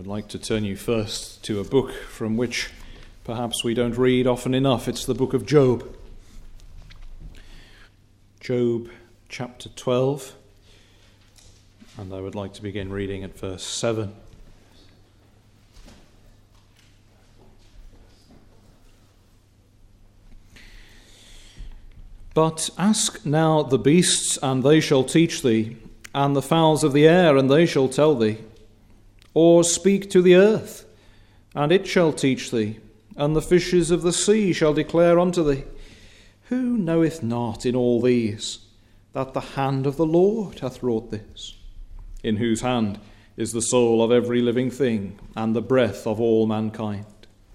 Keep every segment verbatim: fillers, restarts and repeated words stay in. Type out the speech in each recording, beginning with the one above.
I would like to turn you first to a book from which perhaps we don't read often enough. It's the book of Job. Job chapter twelve, and I would like to begin reading at verse seven. But ask now the beasts, and they shall teach thee, and the fowls of the air, and they shall tell thee. Or speak to the earth, and it shall teach thee, and the fishes of the sea shall declare unto thee. Who knoweth not in all these that the hand of the Lord hath wrought this? In whose hand is the soul of every living thing, and the breath of all mankind?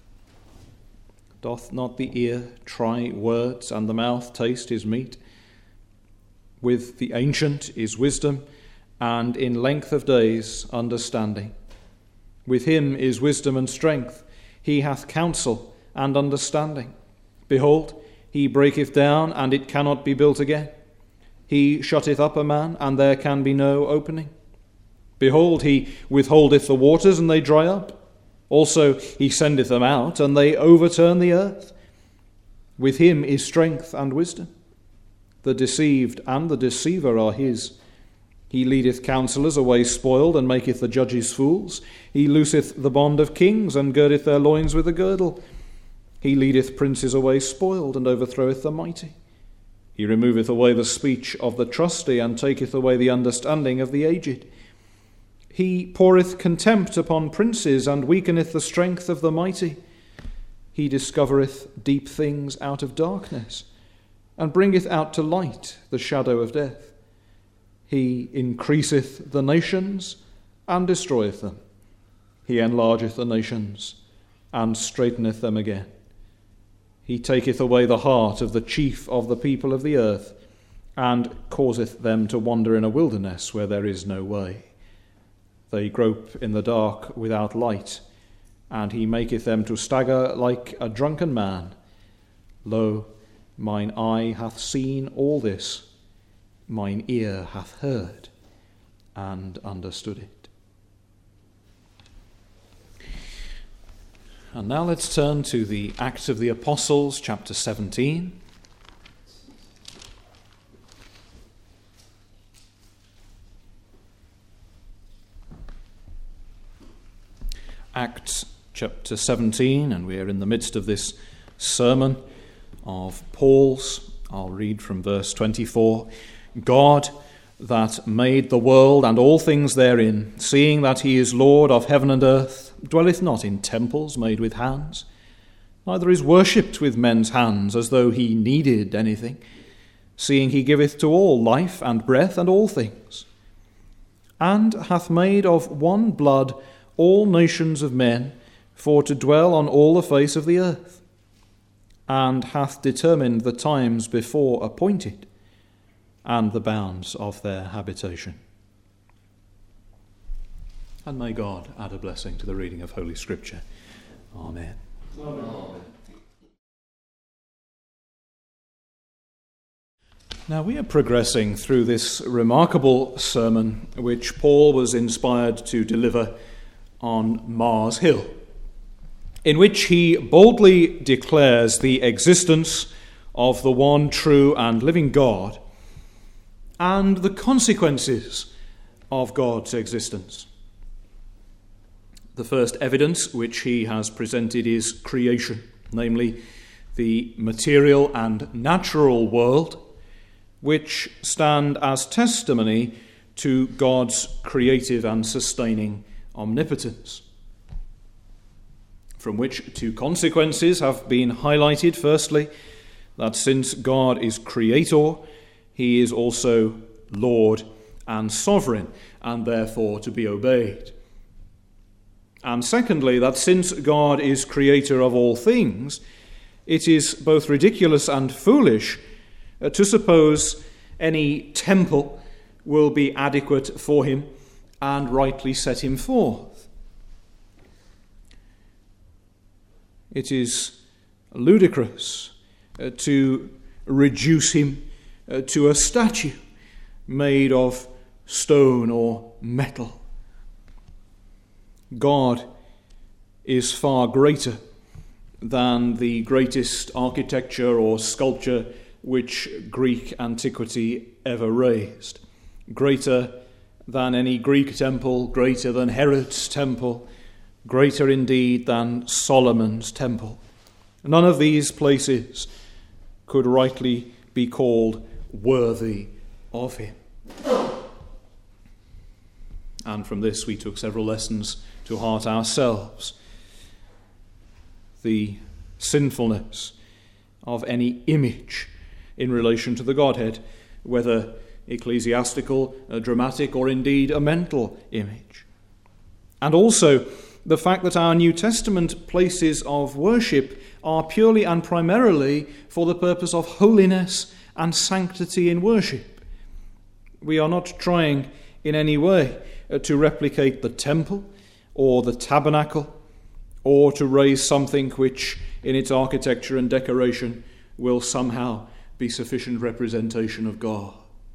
Doth not the ear try words, and the mouth taste his meat? With the ancient is wisdom, and in length of days understanding. With him is wisdom and strength. He hath counsel and understanding. Behold, he breaketh down, and it cannot be built again. He shutteth up a man, and there can be no opening. Behold, he withholdeth the waters, and they dry up. Also he sendeth them out, and they overturn the earth. With him is strength and wisdom. The deceived and the deceiver are his. He leadeth counselors away spoiled, and maketh the judges fools. He looseth the bond of kings, and girdeth their loins with a girdle. He leadeth princes away spoiled, and overthroweth the mighty. He removeth away the speech of the trusty, and taketh away the understanding of the aged. He poureth contempt upon princes, and weakeneth the strength of the mighty. He discovereth deep things out of darkness, and bringeth out to light the shadow of death. He increaseth the nations, and destroyeth them. He enlargeth the nations, and straighteneth them again. He taketh away the heart of the chief of the people of the earth, and causeth them to wander in a wilderness where there is no way. They grope in the dark without light, and he maketh them to stagger like a drunken man. Lo, mine eye hath seen all this, mine ear hath heard and understood it. And now let's turn to the Acts of the Apostles, chapter seventeen. Acts chapter seventeen, and we are in the midst of this sermon of Paul's. I'll read from verse twenty-four. God that made the world and all things therein, seeing that he is Lord of heaven and earth, dwelleth not in temples made with hands, neither is worshipped with men's hands as though he needed anything, seeing he giveth to all life and breath and all things, and hath made of one blood all nations of men, for to dwell on all the face of the earth, and hath determined the times before appointed, and the bounds of their habitation. And may God add a blessing to the reading of Holy Scripture. Amen. Amen. Now we are progressing through this remarkable sermon which Paul was inspired to deliver on Mars Hill, in which he boldly declares the existence of the one true and living God and the consequences of God's existence. The first evidence which he has presented is creation, namely the material and natural world, which stand as testimony to God's creative and sustaining omnipotence. From which two consequences have been highlighted. Firstly, that since God is creator, he is also Lord and sovereign, and therefore to be obeyed. And secondly, that since God is creator of all things, it is both ridiculous and foolish uh, to suppose any temple will be adequate for him and rightly set him forth. It is ludicrous uh, to reduce him uh, to a statue made of stone or metal. God is far greater than the greatest architecture or sculpture which Greek antiquity ever raised, greater than any Greek temple, greater than Herod's temple, greater indeed than Solomon's temple. None of these places could rightly be called worthy of him. And from this we took several lessons to heart ourselves. The sinfulness of any image in relation to the Godhead, whether ecclesiastical, a dramatic, or indeed a mental image. And also the fact that our New Testament places of worship are purely and primarily for the purpose of holiness and sanctity in worship. We are not trying in any way to replicate the temple or the tabernacle, or to raise something which in its architecture and decoration will somehow be sufficient representation of God.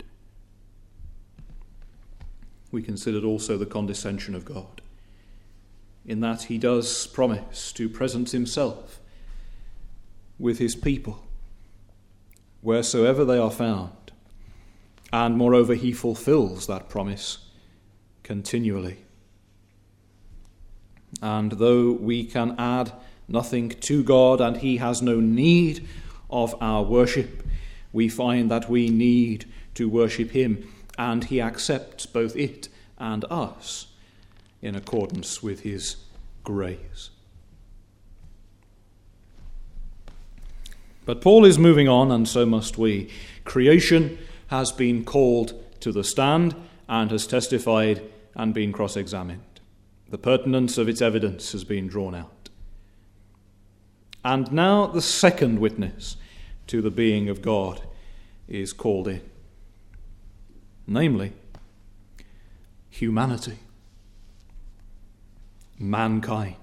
We considered also the condescension of God, in that he does promise to present himself with his people wheresoever they are found, and moreover he fulfills that promise continually. And though we can add nothing to God and he has no need of our worship, we find that we need to worship him, and he accepts both it and us in accordance with his grace. But Paul is moving on, and so must we. Creation has been called to the stand and has testified and been cross-examined. The pertinence of its evidence has been drawn out. And now the second witness to the being of God is called in, namely, humanity, mankind.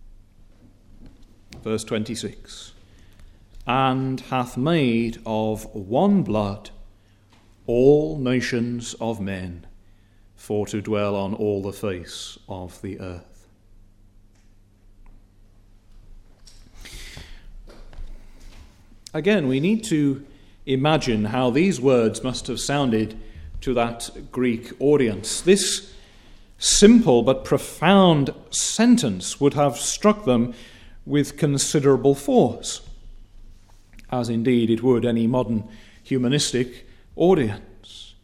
Verse twenty-six, and hath made of one blood all nations of men, for to dwell on all the face of the earth. Again, we need to imagine how these words must have sounded to that Greek audience. This simple but profound sentence would have struck them with considerable force, as indeed it would any modern humanistic audience.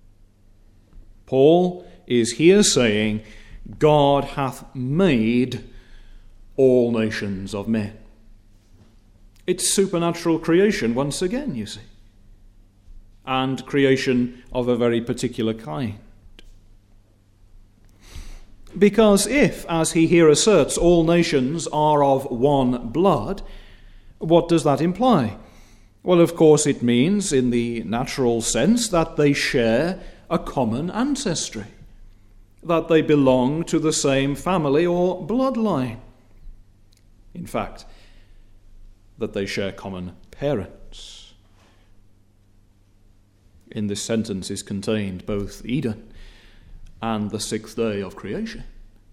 Paul is here saying, God hath made all nations of men. It's supernatural creation once again, you see, and creation of a very particular kind. Because if, as he here asserts, all nations are of one blood, what does that imply? Well, of course, it means, in the natural sense, that they share a common ancestry, that they belong to the same family or bloodline. In fact, that they share common parents. In this sentence is contained both Eden and the sixth day of creation.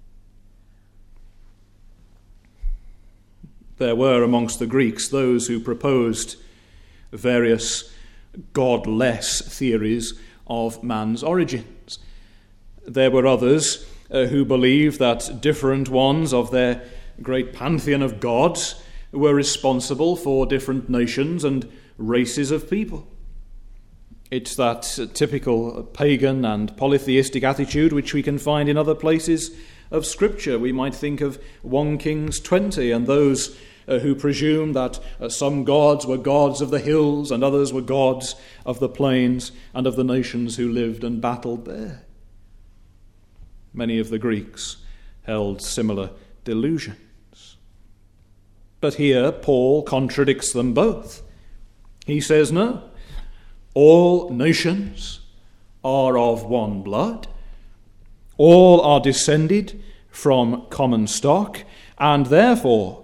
There were amongst the Greeks those who proposed various godless theories of man's origins. There were others uh, who believed that different ones of their great pantheon of gods were responsible for different nations and races of people. It's that uh, typical pagan and polytheistic attitude which we can find in other places of Scripture. We might think of First Kings twenty and those uh, who presumed that uh, some gods were gods of the hills and others were gods of the plains and of the nations who lived and battled there. Many of the Greeks held similar delusions. But here Paul contradicts them both. He says, no, all nations are of one blood, all are descended from common stock, and therefore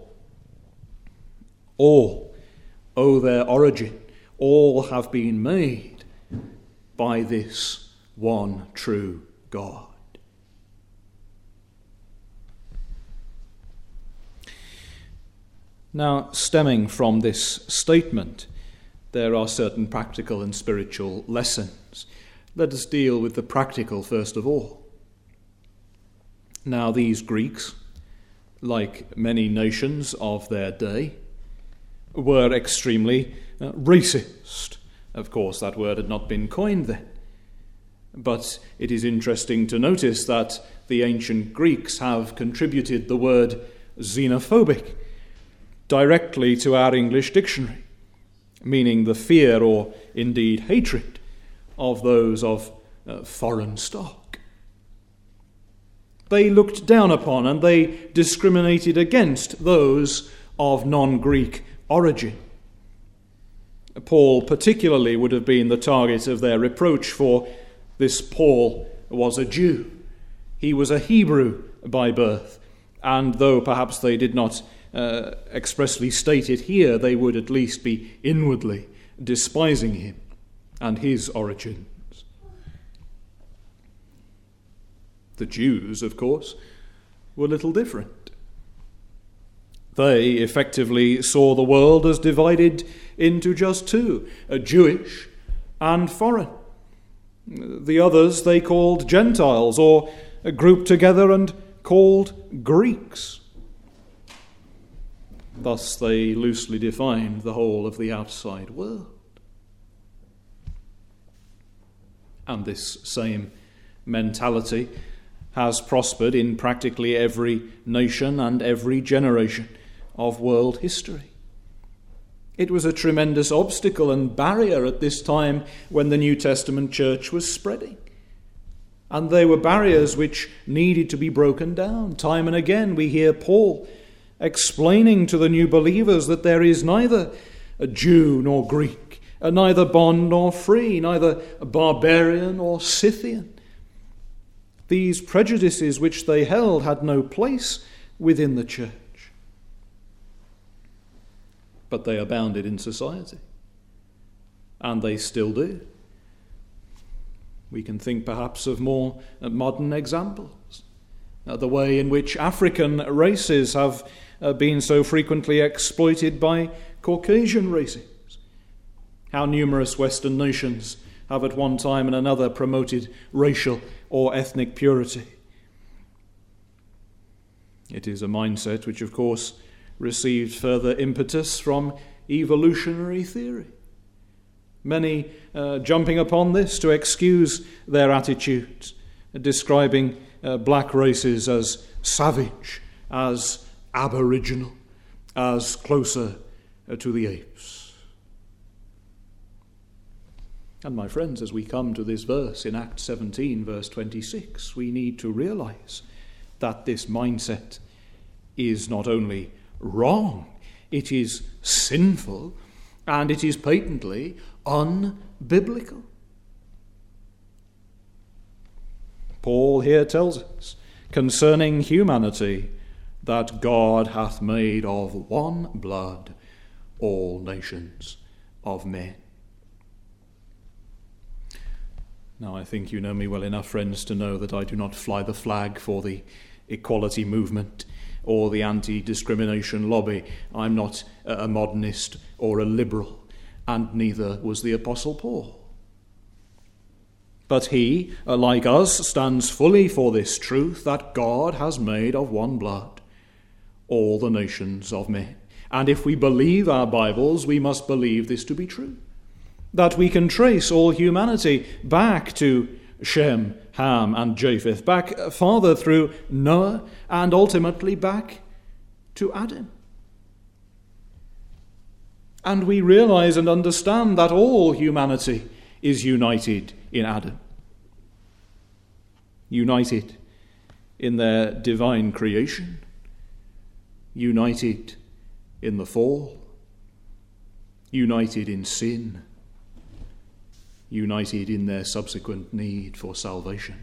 all owe their origin, all have been made by this one true God. Now, stemming from this statement, there are certain practical and spiritual lessons. Let us deal with the practical first of all. Now, these Greeks, like many nations of their day, were extremely uh, racist. Of course, that word had not been coined then. But it is interesting to notice that the ancient Greeks have contributed the word xenophobic directly to our English dictionary, meaning the fear or indeed hatred of those of uh, foreign stock. They looked down upon and they discriminated against those of non-Greek origin. Paul particularly would have been the target of their reproach, for this Paul was a Jew. He was a Hebrew by birth, and though perhaps they did not uh, expressly state it here, they would at least be inwardly despising him and his origins. The Jews, of course, were little different. They effectively saw the world as divided into just two, a Jewish and foreign. The others they called Gentiles, or grouped together and called Greeks. Thus they loosely defined the whole of the outside world. And this same mentality has prospered in practically every nation and every generation of world history. It was a tremendous obstacle and barrier at this time when the New Testament church was spreading. And they were barriers which needed to be broken down. Time and again we hear Paul explaining to the new believers that there is neither a Jew nor Greek, neither bond nor free, neither barbarian or Scythian. These prejudices which they held had no place within the church. But they abounded in society, and they still do. We can think perhaps of more modern examples. Uh, the way in which African races have uh, been so frequently exploited by Caucasian races. How numerous Western nations have at one time and another promoted racial or ethnic purity. It is a mindset which, of course, received further impetus from evolutionary theory. Many uh, jumping upon this to excuse their attitudes, describing uh, black races as savage, as aboriginal, as closer uh, to the apes. And my friends, as we come to this verse in Acts seventeen, verse twenty-six, we need to realize that this mindset is not only wrong, it is sinful, and it is patently unbiblical. Paul here tells us concerning humanity that God hath made of one blood all nations of men. Now, I think you know me well enough, friends, to know that I do not fly the flag for the equality movement or the anti-discrimination lobby. I'm not a modernist or a liberal, and neither was the Apostle Paul. But he, like us, stands fully for this truth that God has made of one blood all the nations of men. And if we believe our Bibles, we must believe this to be true, that we can trace all humanity back to Shem, Ham, and Japheth, back farther through Noah, and ultimately back to Adam. And we realize and understand that all humanity is united in Adam, united in their divine creation, united in the fall, united in sin, united in their subsequent need for salvation.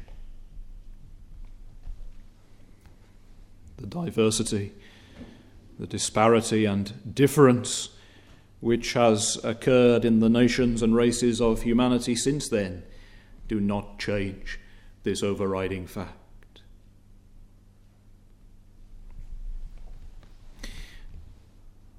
The diversity, the disparity and difference which has occurred in the nations and races of humanity since then do not change this overriding fact.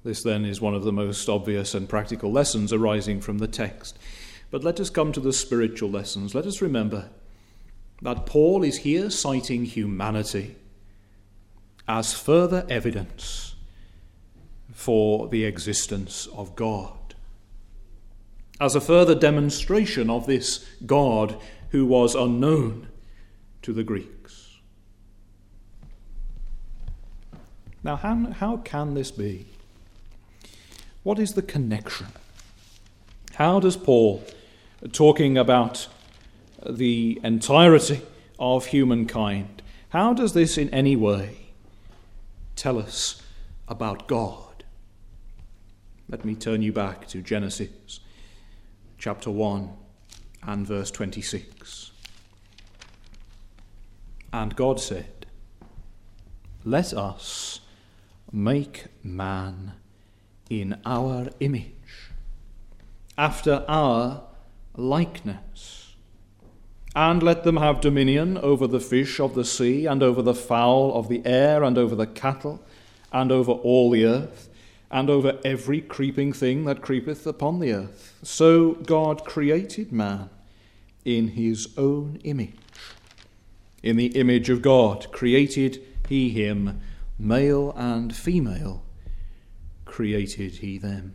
This then is one of the most obvious and practical lessons arising from the text. But let us come to the spiritual lessons. Let us remember that Paul is here citing humanity as further evidence for the existence of God, as a further demonstration of this God who was unknown to the Greeks. Now, how, how can this be? What is the connection? How does Paul, talking about the entirety of humankind, how does this in any way tell us about God? Let me turn you back to Genesis chapter one and verse twenty-six. And God said, "Let us make man in our image, after our likeness, and let them have dominion over the fish of the sea, and over the fowl of the air, and over the cattle, and over all the earth, and over every creeping thing that creepeth upon the earth." So God created man in his own image. In the image of God created he him, male and female created he them.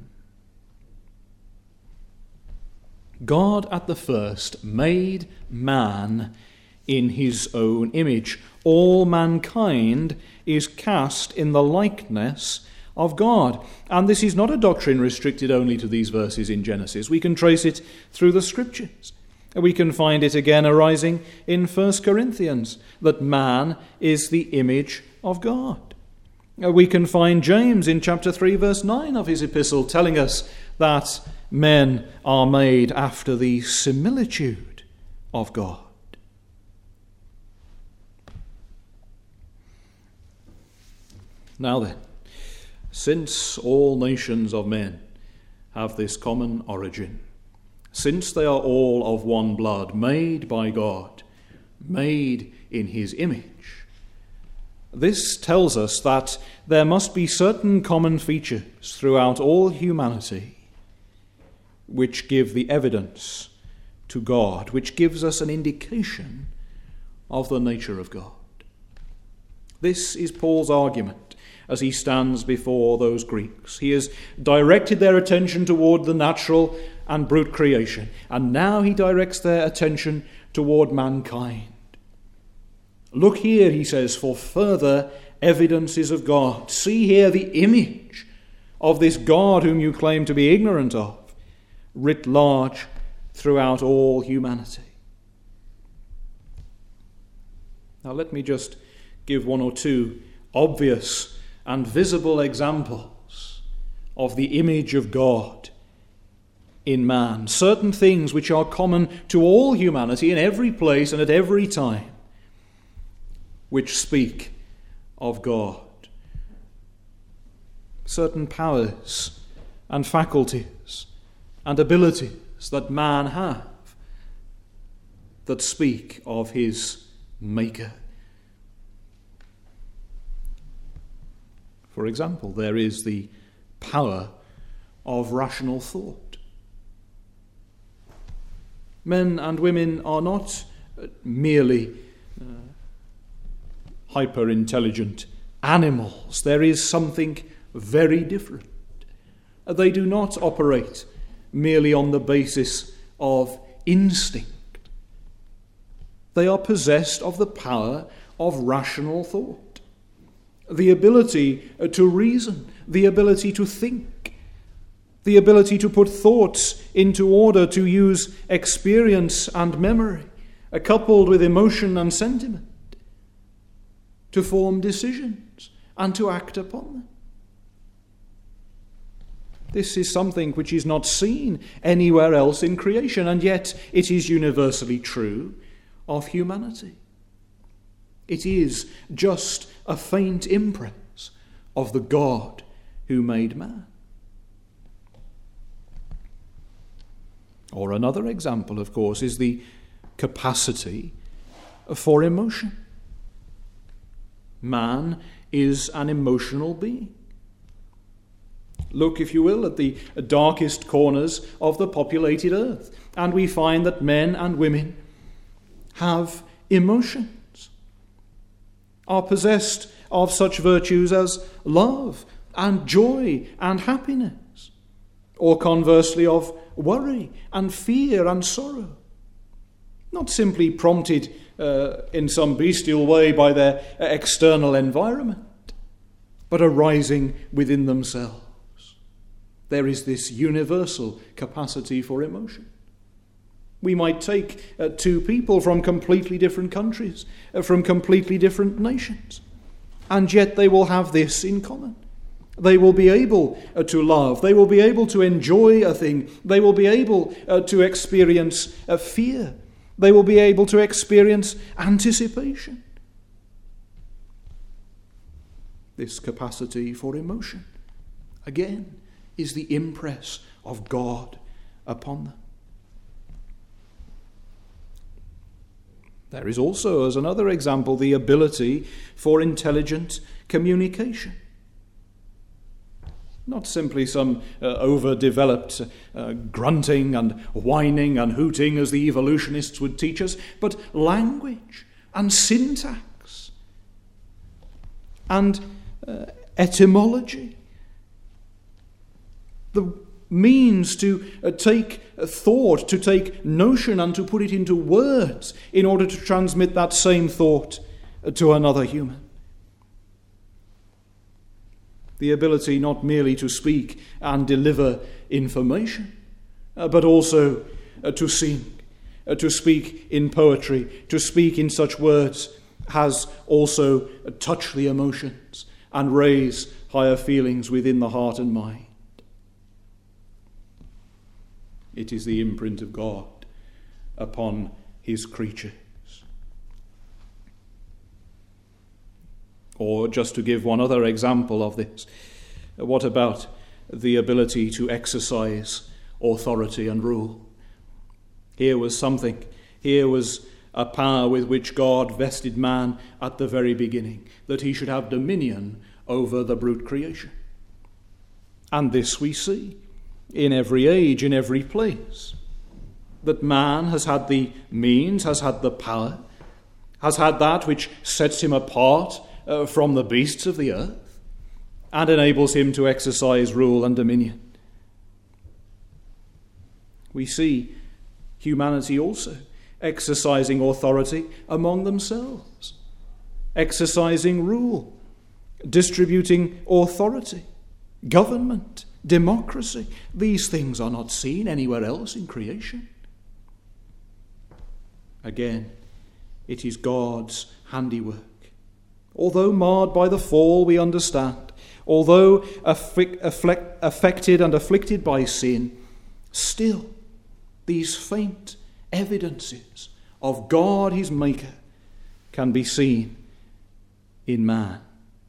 God at the first made man in his own image. All mankind is cast in the likeness of God. And this is not a doctrine restricted only to these verses in Genesis. We can trace it through the Scriptures. We can find it again arising in First Corinthians, that man is the image of God. We can find James in chapter three, verse nine of his epistle, telling us that men are made after the similitude of God. Now then, since all nations of men have this common origin, since they are all of one blood, made by God, made in his image, this tells us that there must be certain common features throughout all humanity which give the evidence to God, which gives us an indication of the nature of God. This is Paul's argument as he stands before those Greeks. He has directed their attention toward the natural and brute creation, and now he directs their attention toward mankind. Look here, he says, for further evidences of God. See here the image of this God whom you claim to be ignorant of, writ large throughout all humanity. Now let me just give one or two obvious and visible examples of the image of God in man. Certain things which are common to all humanity in every place and at every time, which speak of God. Certain powers and faculties and abilities that man have that speak of his Maker. For example, there is the power of rational thought. Men and women are not merely uh, hyper-intelligent animals. There is something very different. They do not operate merely on the basis of instinct. They are possessed of the power of rational thought, the ability to reason, the ability to think, the ability to put thoughts into order, to use experience and memory, coupled with emotion and sentiment, to form decisions and to act upon them. This is something which is not seen anywhere else in creation, and yet it is universally true of humanity. It is just a faint impress of the God who made man. Or another example, of course, is the capacity for emotion. Man is an emotional being. Look, if you will, at the darkest corners of the populated earth, and we find that men and women have emotions, are possessed of such virtues as love and joy and happiness, or conversely of worry and fear and sorrow, not simply prompted uh, in some bestial way by their external environment, but arising within themselves. There is this universal capacity for emotion. We might take uh, two people from completely different countries, uh, from completely different nations, and yet they will have this in common. They will be able uh, to love. They will be able to enjoy a thing. They will be able uh, to experience uh, fear. They will be able to experience anticipation. This capacity for emotion, again, is the impress of God upon them. There is also, as another example, the ability for intelligent communication. Not simply some uh, overdeveloped uh, grunting and whining and hooting as the evolutionists would teach us, but language and syntax and uh, etymology. The means to uh, take uh, thought, to take notion and to put it into words in order to transmit that same thought uh, to another human. The ability not merely to speak and deliver information, uh, but also uh, to sing, uh, to speak in poetry, to speak in such words has also uh, touched the emotions and raise higher feelings within the heart and mind. It is the imprint of God upon his creatures. Or just to give one other example of this, what about the ability to exercise authority and rule? Here was something, here was a power with which God vested man at the very beginning, that he should have dominion over the brute creation. And this we see in every age, in every place, that man has had the means, has had the power, has had that which sets him apart uh, from the beasts of the earth and enables him to exercise rule and dominion. We see humanity also exercising authority among themselves, exercising rule, distributing authority, government, democracy. These things are not seen anywhere else in creation. Again, it is God's handiwork. Although marred by the fall, we understand. Although affic- afflict- affected and afflicted by sin, still these faint evidences of God, his maker, can be seen in man.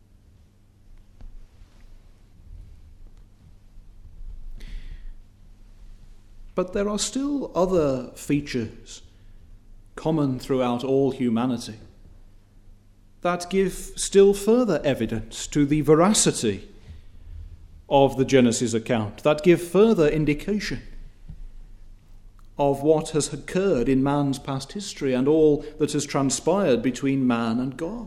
But there are still other features common throughout all humanity that give still further evidence to the veracity of the Genesis account, that give further indication of what has occurred in man's past history and all that has transpired between man and God.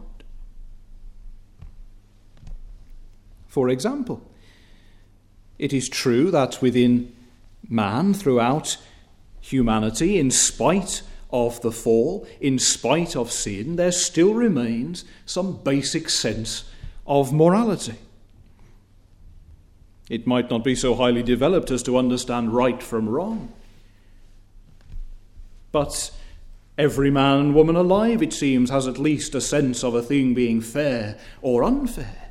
For example, it is true that within man, throughout humanity, in spite of the fall, in spite of sin, there still remains some basic sense of morality. It might not be so highly developed as to understand right from wrong, but every man and woman alive, it seems, has at least a sense of a thing being fair or unfair.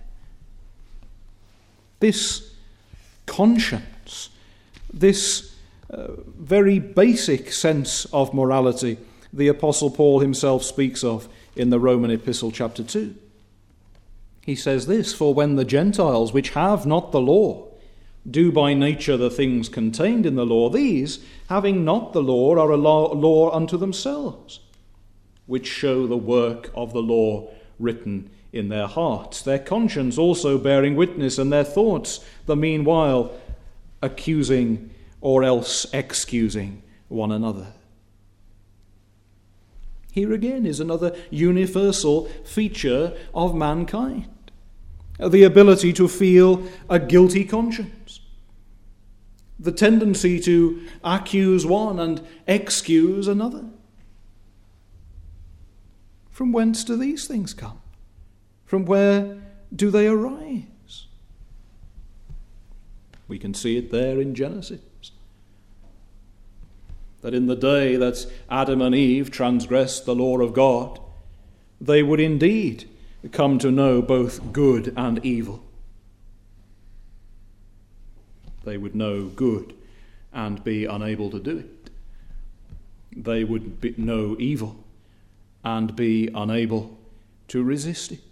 This conscience, this uh, very basic sense of morality, the Apostle Paul himself speaks of in the Roman Epistle, chapter two. He says this, "For when the Gentiles, which have not the law, do by nature the things contained in the law, these, having not the law, are a law, law unto themselves, which show the work of the law written in their hearts, their conscience also bearing witness, and their thoughts the meanwhile accusing or else excusing one another. Here again is another universal feature of mankind, the ability to feel a guilty conscience, the tendency to accuse one and excuse another. From whence do these things come? From where do they arise? We can see it there in Genesis, that in the day that Adam and Eve transgressed the law of God, they would indeed come to know both good and evil. They would know good and be unable to do it. They would be, know evil and be unable to resist it.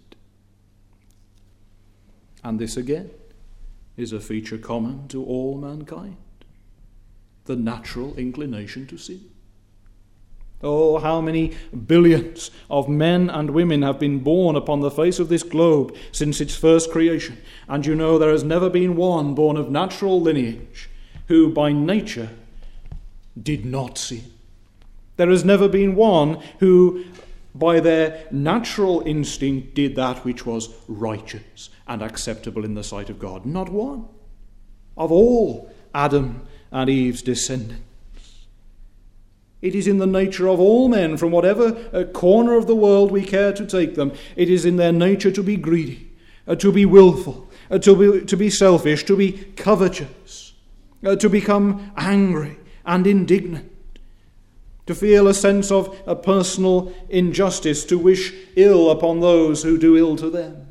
And this again is a feature common to all mankind, the natural inclination to sin. Oh, how many billions of men and women have been born upon the face of this globe since its first creation. And you know there has never been one born of natural lineage who by nature did not sin. There has never been one who by their natural instinct did that which was righteous and acceptable in the sight of God. Not one. Of all Adam and Eve's descendants. It is in the nature of all men, from whatever uh, corner of the world we care to take them, it is in their nature to be greedy, uh, to be willful, uh, to be, to be selfish, to be covetous, uh, to become angry and indignant, to feel a sense of a personal injustice, to wish ill upon those who do ill to them.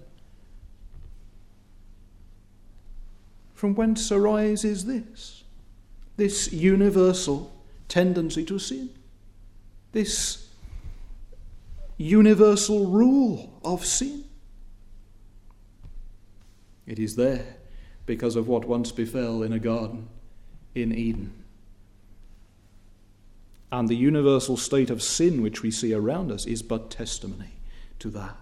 From whence arises this? This universal tendency to sin, this universal rule of sin. It is there because of what once befell in a garden in Eden. And the universal state of sin which we see around us is but testimony to that.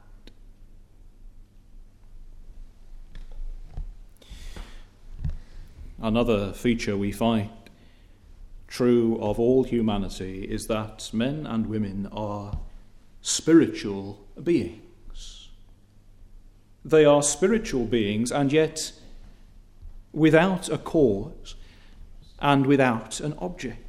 Another feature we find true of all humanity is that men and women are spiritual beings. They are spiritual beings, and yet without a cause and without an object.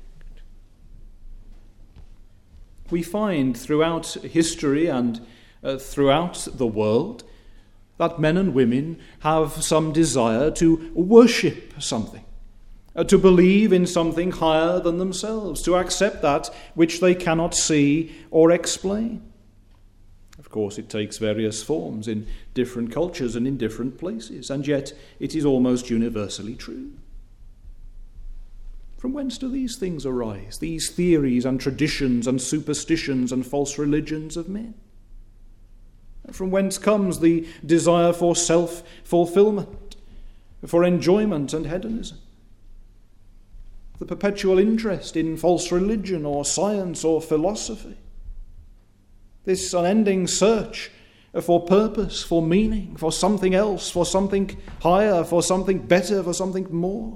We find throughout history and uh, throughout the world that men and women have some desire to worship something, uh, to believe in something higher than themselves, to accept that which they cannot see or explain. Of course, it takes various forms in different cultures and in different places, and yet it is almost universally true. From whence do these things arise, these theories and traditions and superstitions and false religions of men? From whence comes the desire for self-fulfillment, for enjoyment and hedonism? The perpetual interest in false religion or science or philosophy? This unending search for purpose, for meaning, for something else, for something higher, for something better, for something more?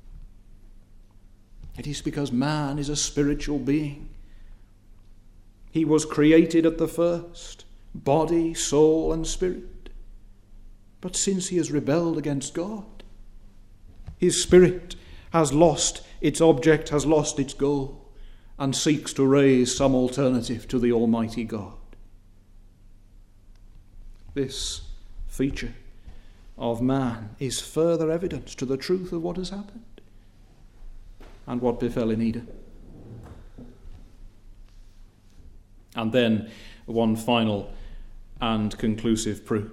It is because man is a spiritual being. He was created at the first, body, soul, and spirit. But since he has rebelled against God, his spirit has lost its object, has lost its goal, and seeks to raise some alternative to the Almighty God. This feature of man is further evidence to the truth of what has happened and what befell in Eden. And then one final and conclusive proof.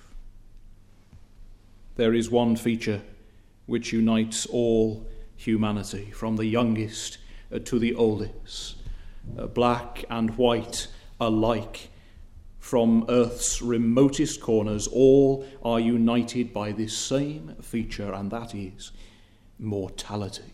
There is one feature which unites all humanity, from the youngest to the oldest, black and white alike, from earth's remotest corners, all are united by this same feature, and that is mortality.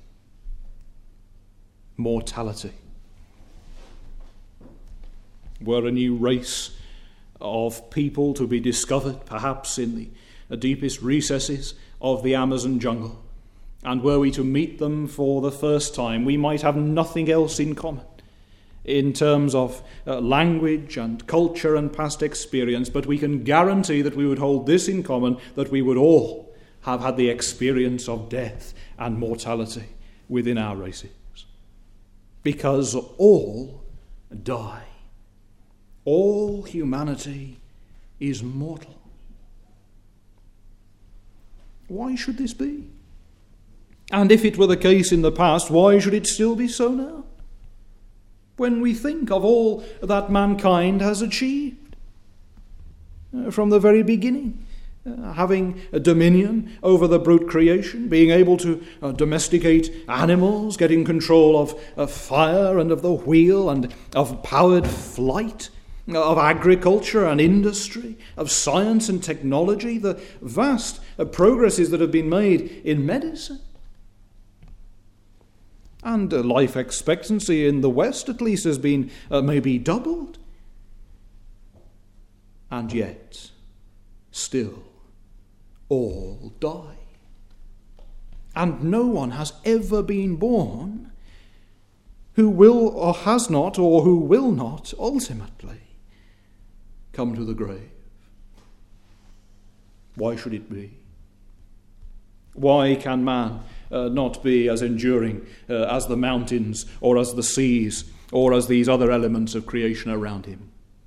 Mortality. Were a new race of people to be discovered, perhaps in the deepest recesses of the Amazon jungle, and were we to meet them for the first time, we might have nothing else in common in terms of uh, language and culture and past experience, but we can guarantee that we would hold this in common, that we would all have had the experience of death and mortality within our races. Because all die. All humanity is mortal. Why should this be? And if it were the case in the past, why should it still be so now? When we think of all that mankind has achieved uh, from the very beginning, uh, having a dominion over the brute creation, being able to uh, domesticate animals, getting control of, of fire and of the wheel and of powered flight, of agriculture and industry, of science and technology, the vast uh, progresses that have been made in medicine. And uh, life expectancy in the West, at least, has been uh, maybe doubled. And yet, still, all die. And no one has ever been born who will or has not or who will not ultimately come to the grave. Why should it be? Why can man uh, not be as enduring uh, as the mountains or as the seas or as these other elements of creation around him?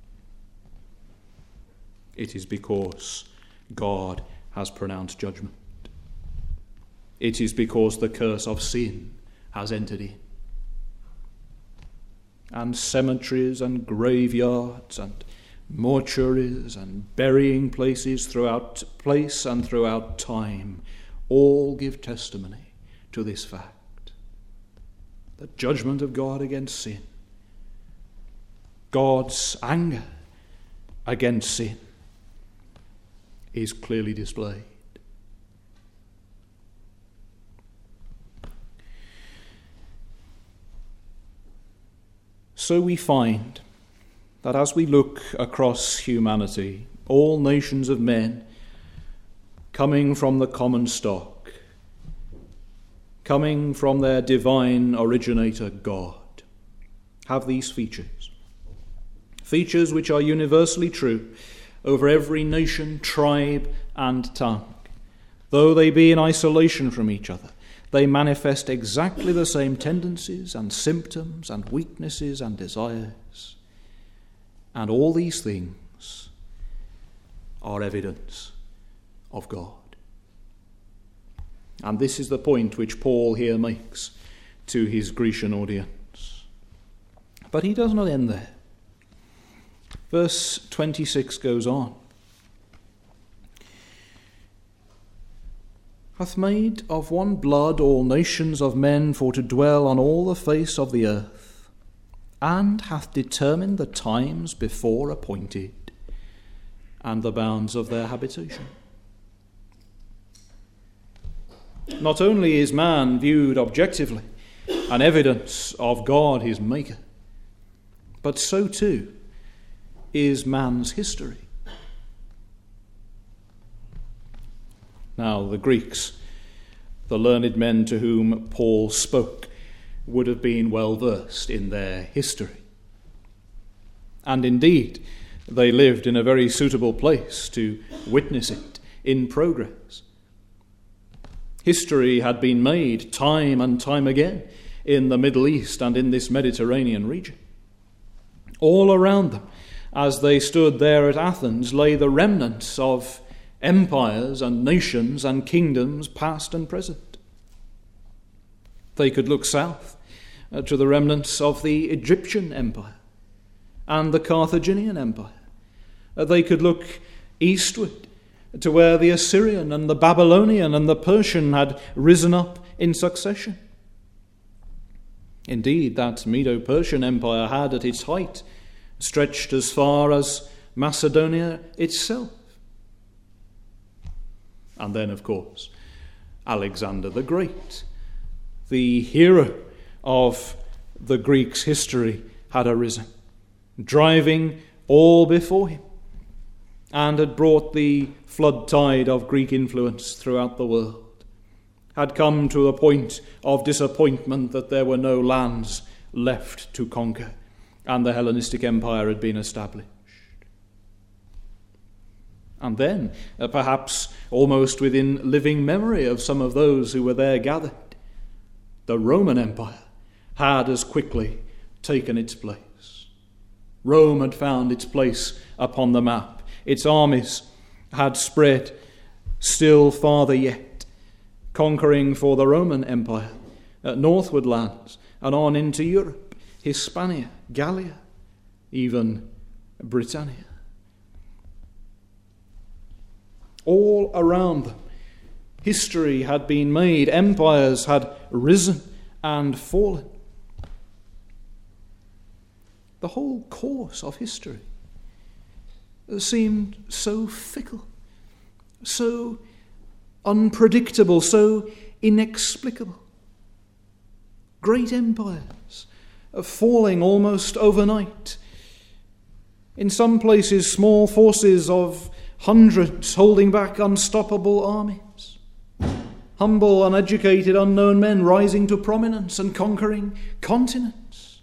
It is because God has pronounced judgment. It is because the curse of sin has entered in. And cemeteries and graveyards and mortuaries and burying places throughout place and throughout time all give testimony to this fact. The judgment of God against sin, God's anger against sin, is clearly displayed. So we find that as we look across humanity, all nations of men coming from the common stock, coming from their divine originator God, have these features. Features which are universally true over every nation, tribe, and tongue. Though they be in isolation from each other, they manifest exactly the same tendencies and symptoms and weaknesses and desires. And all these things are evidence of God. And this is the point which Paul here makes to his Grecian audience. But he does not end there. Verse twenty-six goes on. Hath made of one blood all nations of men for to dwell on all the face of the earth, and hath determined the times before appointed, and the bounds of their habitation. Not only is man viewed objectively, an evidence of God his maker, but so too is man's history. Now, the Greeks, the learned men to whom Paul spoke, would have been well versed in their history. And indeed, they lived in a very suitable place to witness it in progress. History had been made time and time again in the Middle East and in this Mediterranean region. All around them, as they stood there at Athens, lay the remnants of empires and nations and kingdoms past and present. They could look south uh, to the remnants of the Egyptian Empire and the Carthaginian Empire. Uh, they could look eastward to where the Assyrian and the Babylonian and the Persian had risen up in succession. Indeed, that Medo-Persian Empire had at its height stretched as far as Macedonia itself. And then, of course, Alexander the Great, the hero of the Greeks' history, had arisen, driving all before him, and had brought the flood tide of Greek influence throughout the world, had come to a point of disappointment that there were no lands left to conquer, and the Hellenistic Empire had been established. And then, uh, perhaps almost within living memory of some of those who were there gathered, the Roman Empire had as quickly taken its place. Rome had found its place upon the map. Its armies had spread still farther yet, conquering for the Roman Empire uh, northward lands and on into Europe, Hispania, Gallia, even Britannia. All around them, history had been made, empires had risen and fallen. The whole course of history seemed so fickle, so unpredictable, so inexplicable. Great empires falling almost overnight. In some places, small forces of hundreds holding back unstoppable armies. Humble, uneducated, unknown men rising to prominence and conquering continents.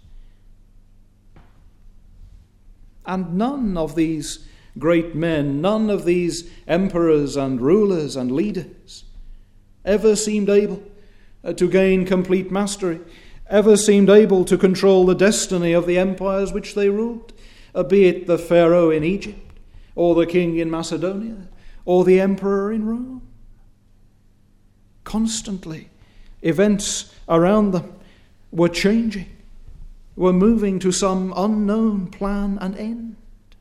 And none of these great men, none of these emperors and rulers and leaders ever seemed able to gain complete mastery, ever seemed able to control the destiny of the empires which they ruled, be it the Pharaoh in Egypt, or the king in Macedonia, or the emperor in Rome. Constantly, events around them were changing, were moving to some unknown plan and end.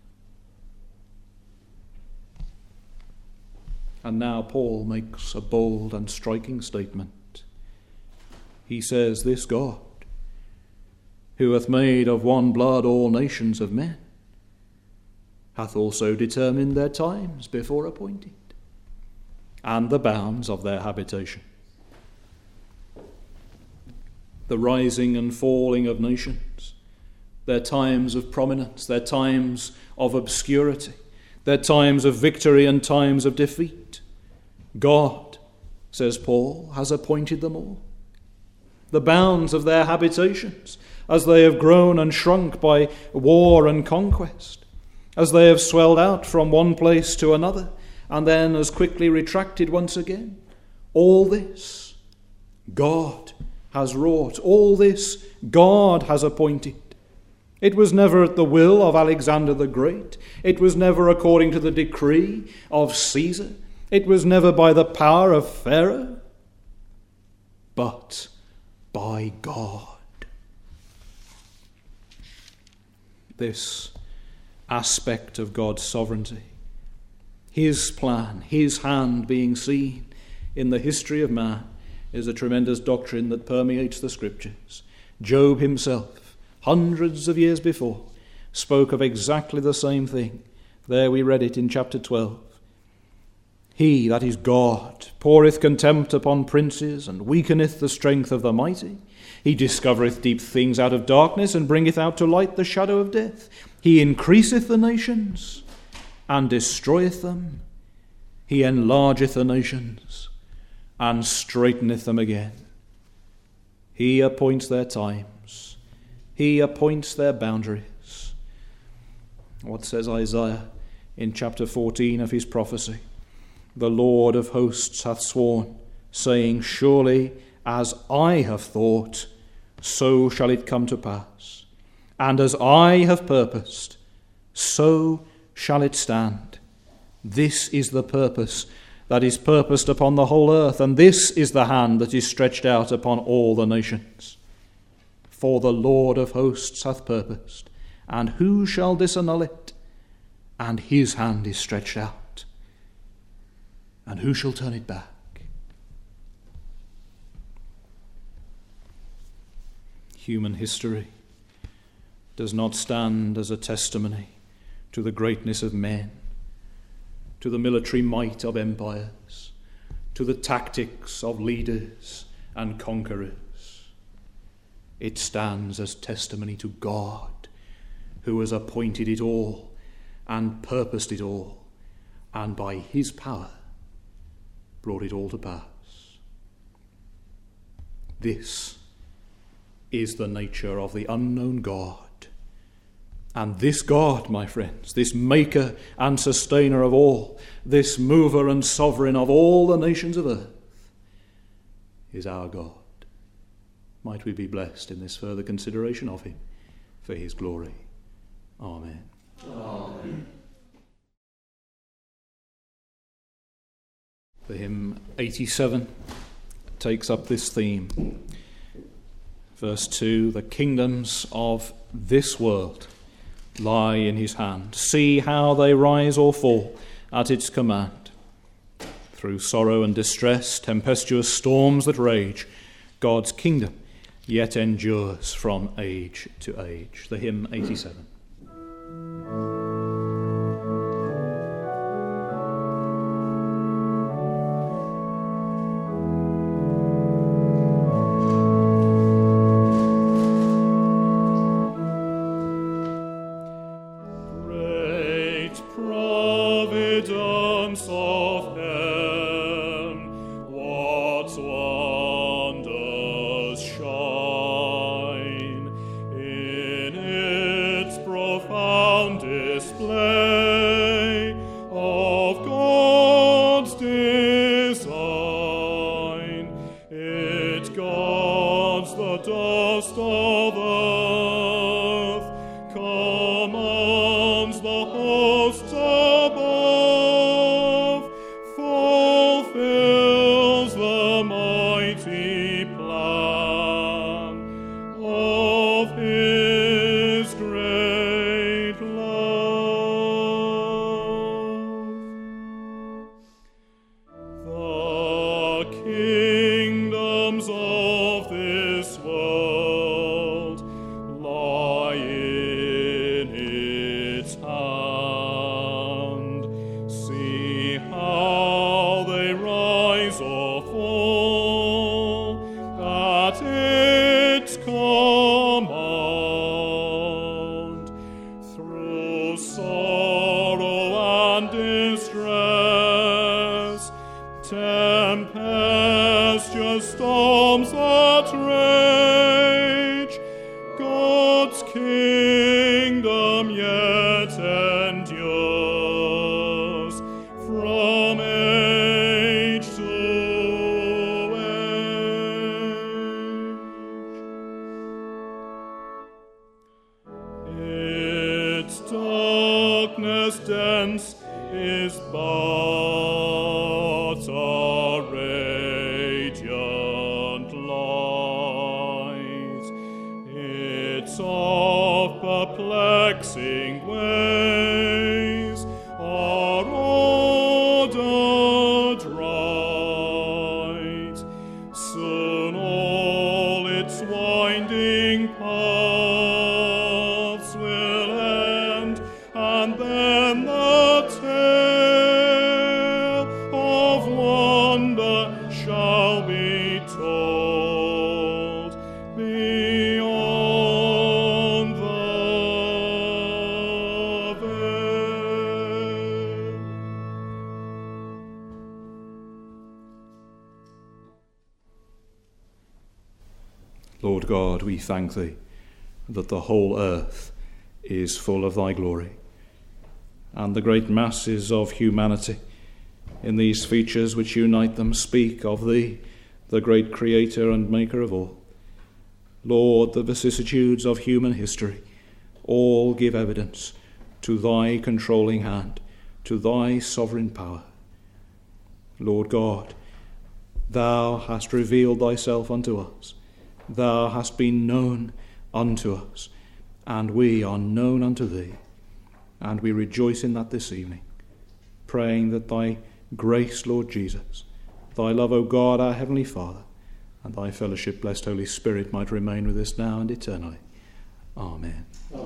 And now Paul makes a bold and striking statement. He says, "This God, who hath made of one blood all nations of men, hath also determined their times before appointed, and the bounds of their habitation." The rising and falling of nations, their times of prominence, their times of obscurity, their times of victory and times of defeat. God, says Paul, has appointed them all. The bounds of their habitations, as they have grown and shrunk by war and conquest, as they have swelled out from one place to another, and then as quickly retracted once again. All this God has wrought. All this God has appointed. It was never at the will of Alexander the Great. It was never according to the decree of Caesar. It was never by the power of Pharaoh, but by God. This aspect of God's sovereignty, his plan, his hand being seen in the history of man, is a tremendous doctrine that permeates the Scriptures. Job himself, hundreds of years before, spoke of exactly the same thing. There we read it in chapter twelve. He, that is God, poureth contempt upon princes, and weakeneth the strength of the mighty. He discovereth deep things out of darkness, and bringeth out to light the shadow of death. He increaseth the nations, and destroyeth them. He enlargeth the nations, and straighteneth them again. He appoints their times. He appoints their boundaries. What says Isaiah in chapter fourteen of his prophecy? The Lord of hosts hath sworn, saying, surely as I have thought, so shall it come to pass. And as I have purposed, so shall it stand. This is the purpose that is purposed upon the whole earth, and this is the hand that is stretched out upon all the nations. For the Lord of hosts hath purposed, and who shall disannul it? And his hand is stretched out, and who shall turn it back? Human history does not stand as a testimony to the greatness of men, to the military might of empires, to the tactics of leaders and conquerors. It stands as testimony to God, who has appointed it all and purposed it all and by his power brought it all to pass. This is the nature of the unknown God. And this God, my friends, this maker and sustainer of all, this mover and sovereign of all the nations of earth, is our God. Might we be blessed in this further consideration of him for his glory. Amen. Amen. The hymn eighty-seven takes up this theme. Verse two, the kingdoms of this world lie in his hand. See how they rise or fall at its command. Through sorrow and distress, tempestuous storms that rage, God's kingdom yet endures from age to age. The hymn eighty-seven. Lord God, we thank thee that the whole earth is full of thy glory, and the great masses of humanity in these features which unite them speak of thee, the great creator and maker of all. Lord, the vicissitudes of human history all give evidence to thy controlling hand, to thy sovereign power. Lord God, thou hast revealed thyself unto us. Thou hast been known unto us, and we are known unto thee. And we rejoice in that this evening, praying that thy grace, Lord Jesus, thy love, O God, our Heavenly Father, and thy fellowship, blessed Holy Spirit, might remain with us now and eternally. Amen. Amen.